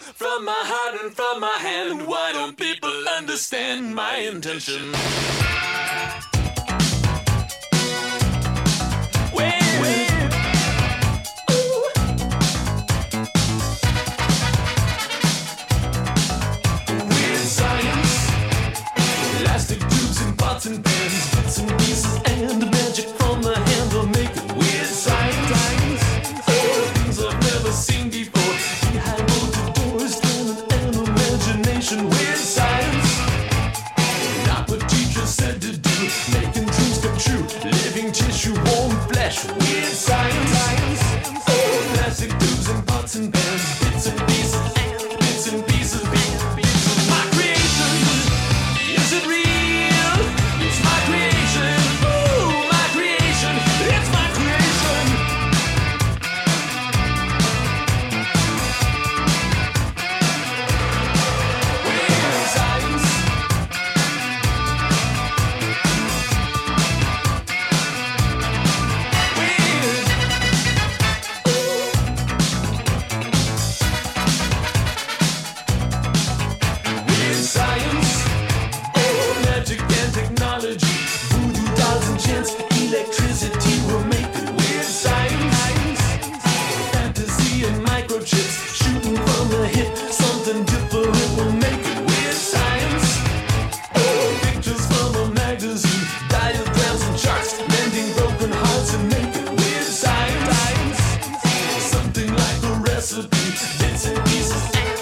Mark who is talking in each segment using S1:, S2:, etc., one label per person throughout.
S1: From my heart and from my hand, why don't people understand my intention? Weird science, elastic tubes and pots and pans, bits and pieces and the magic from my hand will make it weird science. Things I've never seen before, behind bolted doors, talent and imagination. Weird science, not what teachers said to do, making dreams come true, living tissue, warm flesh. Weird science, plastic tubes and pots and pans, bits and pieces and bits and pieces. My creation, is it real? It's my creation. Ooh, my creation. It's my creation. Weird science. Weird science. Oh, magic and technology, voodoo dolls and chants, electricity will make it. Weird science, fantasy and microchips, shooting from the hip, something different will make it. Weird science, oh, pictures from a magazine, diagrams and charts, mending broken hearts and make it. Weird science, something like a recipe, bits and pieces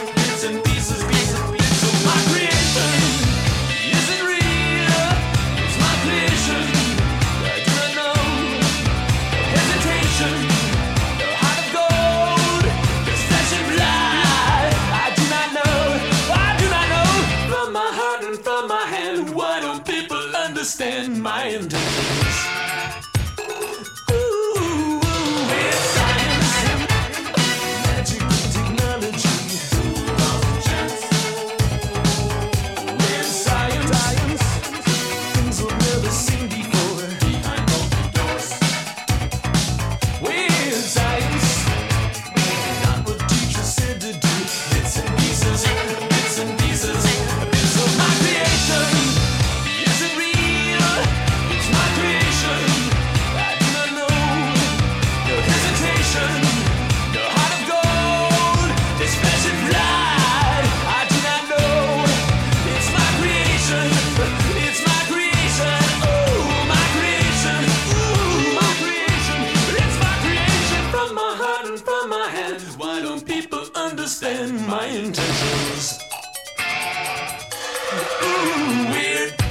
S1: of my creation. Is it real? It's my creation. I do not know. No hesitation. No heart of gold. There's flesh and blood. I do not know. I do not know. From my heart and from my hand, why don't people understand my intentions? Ooh, weird science. Magic and technology. Weird science, things we've never seen before, behind open doors. Weird science, not what teachers said to do, bits and pieces of my creation. Is it real? It's my creation. I do not know. No hesitation, no heart of gold, there's flesh and blood. I do not know. It's my creation. It's my creation. Oh, my creation. Ooh, my creation. It's my creation. From my heart and from my hand, why don't people understand my intentions? Ooh, weird